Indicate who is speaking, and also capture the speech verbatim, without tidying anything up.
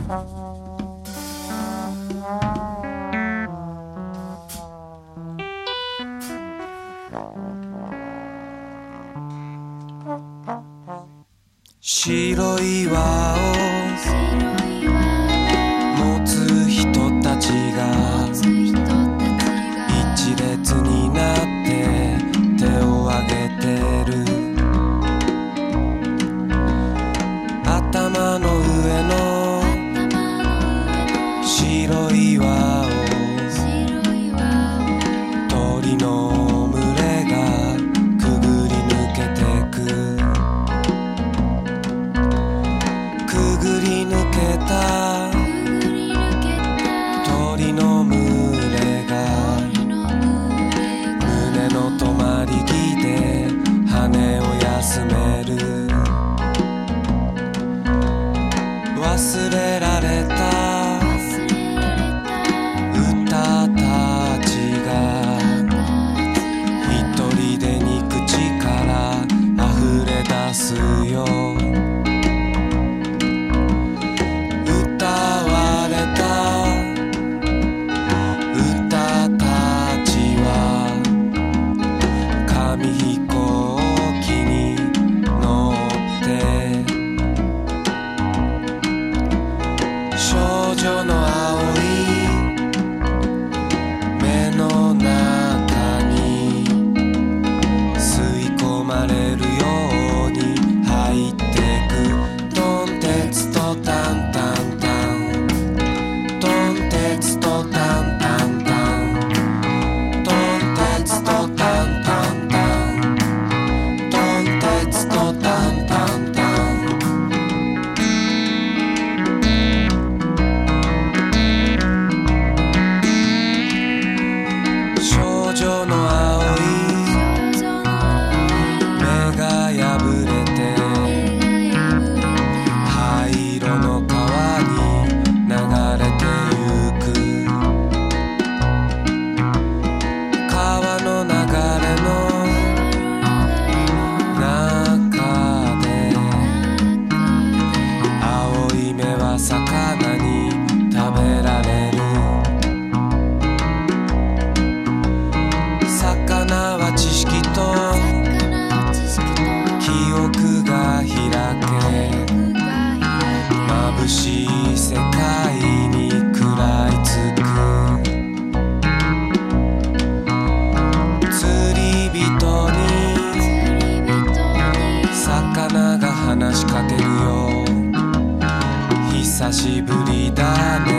Speaker 1: 白い輪を持つ人たちが一列になって手を挙げてる。頭の上の白い輪を鳥の群れがくぐり抜けてく。くぐり抜けた鳥の群れが胸の止まり木で羽を休める。忘れられた歌たちが一人でに口から溢れ出すよ。歌われた歌たちは紙飛行機に乗って少女の青い目の中に吸い込まれるように入ってく。トンテツとタンタンタン、トンテツとタンタンタン、トンテツとタンタンタン、トンテツとタンタンタン。少女の青い目が破れて灰色の川に流れてゆく。川の流れの中で青い目は魚に食べられる。魚は知識と記憶が開け眩しい世界に食らいつく。釣り人に魚が話しかけるよ。久しぶりだね